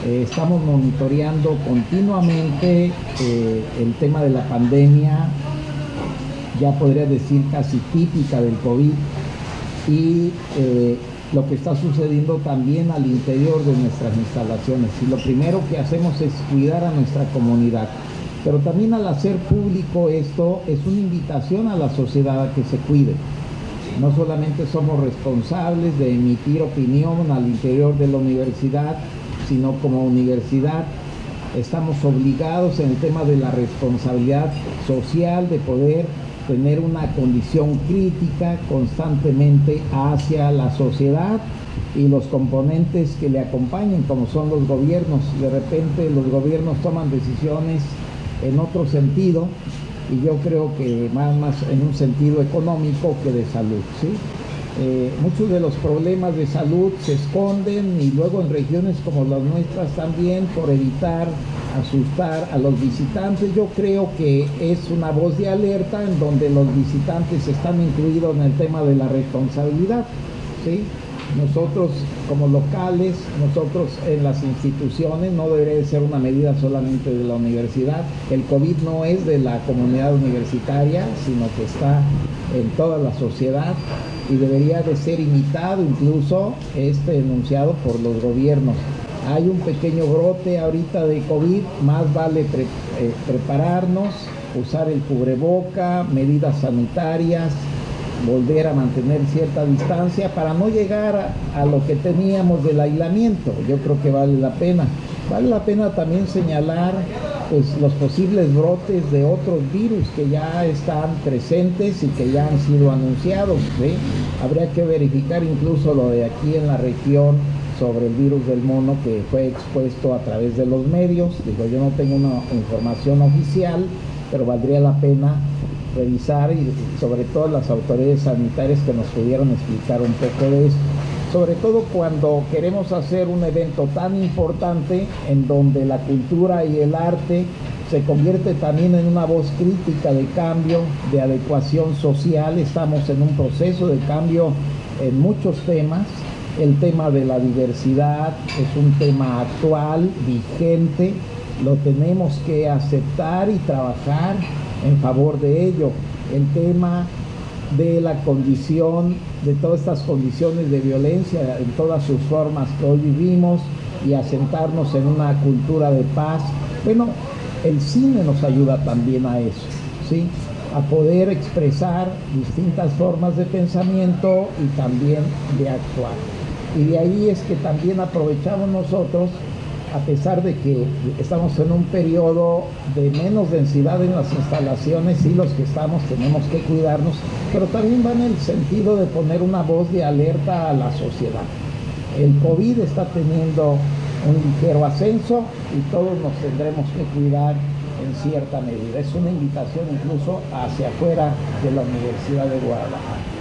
Estamos monitoreando continuamente el tema de la pandemia, ya podría decir casi típica del COVID, y lo que está sucediendo también al interior de nuestras instalaciones. Y lo primero que hacemos es cuidar a nuestra comunidad. Pero también al hacer público esto, es una invitación a la sociedad a que se cuide. No solamente somos responsables de emitir opinión al interior de la universidad, sino como universidad estamos obligados en el tema de la responsabilidad social de poder tener una condición crítica constantemente hacia la sociedad y los componentes que le acompañen, como son los gobiernos. De repente los gobiernos toman decisiones en otro sentido, y yo creo que más en un sentido económico que de salud, ¿sí? Muchos de los problemas de salud se esconden, y luego en regiones como las nuestras también, por evitar asustar a los visitantes. Yo creo que es una voz de alerta en donde los visitantes están incluidos en el tema de la responsabilidad, ¿sí? Nosotros como locales, nosotros en las instituciones, no debería de ser una medida solamente de la universidad. El COVID no es de la comunidad universitaria, sino que está en toda la sociedad, y debería de ser imitado incluso enunciado por los gobiernos. Hay un pequeño brote ahorita de COVID, más vale prepararnos, usar el cubreboca, medidas sanitarias, volver a mantener cierta distancia para no llegar a lo que teníamos del aislamiento. Yo creo que vale la pena. Vale la pena también señalar pues los posibles brotes de otros virus que ya están presentes y que ya han sido anunciados, ¿sí? Habría que verificar incluso lo de aquí en la región sobre el virus del mono, que fue expuesto a través de los medios. Digo, yo no tengo una información oficial, pero valdría la pena revisar, y sobre todo las autoridades sanitarias que nos pudieran explicar un poco de esto. Sobre todo cuando queremos hacer un evento tan importante en donde la cultura y el arte se convierte también en una voz crítica de cambio, de adecuación social. Estamos en un proceso de cambio en muchos temas. El tema de la diversidad es un tema actual, vigente, lo tenemos que aceptar y trabajar en favor de ello. El tema de la condición, de todas estas condiciones de violencia en todas sus formas que hoy vivimos, y asentarnos en una cultura de paz. Bueno, el cine nos ayuda también a eso, ¿sí? A poder expresar distintas formas de pensamiento y también de actuar. Y de ahí es que también aprovechamos nosotros, a pesar de que estamos en un periodo de menos densidad en las instalaciones, y los que estamos tenemos que cuidarnos, pero también va en el sentido de poner una voz de alerta a la sociedad. El COVID está teniendo un ligero ascenso y todos nos tendremos que cuidar en cierta medida. Es una invitación incluso hacia afuera de la Universidad de Guadalajara.